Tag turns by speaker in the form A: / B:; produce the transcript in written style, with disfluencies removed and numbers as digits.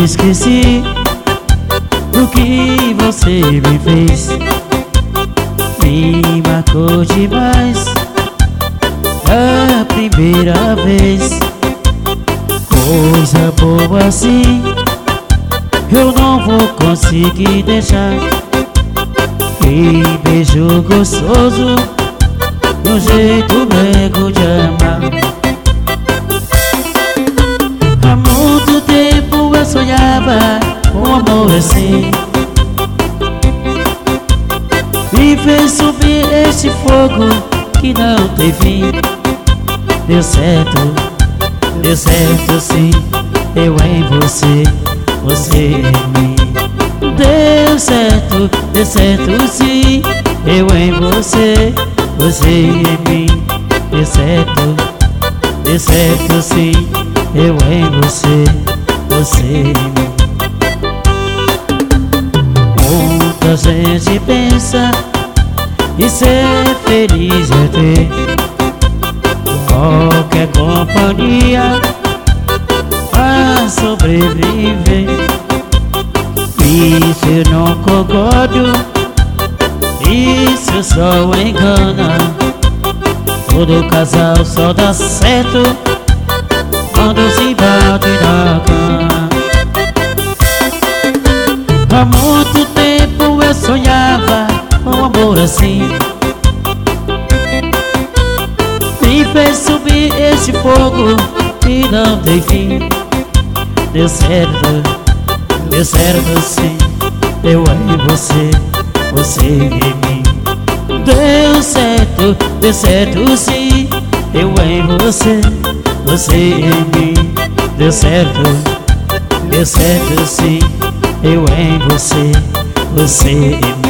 A: esqueci do que você me fez. Me marcou demais a primeira vez. Coisa boa assim eu não vou conseguir deixar. Que beijo gostoso, um jeito mego de amar. Há muito tempo eu sonhava com amor assim. Me fez subir este fogo que não tem fim. Deu certo sim, eu em você, você em mim. Deu certo sim, eu em você, você em mim. Deu certo sim, eu em você, você em mim. Muita gente pensa e ser feliz é ter qualquer companhia a sobreviver. Isso eu não concordo, isso só engana. Todo casal só dá certo quando se bate na cama. Há muito tempo eu sonhava com amor assim. Me fez subir esse fogo que não tem fim. Deu certo sim, eu em você, você em mim. Deu certo sim, eu em você, você em mim. Deu certo sim, eu em você, você em mim.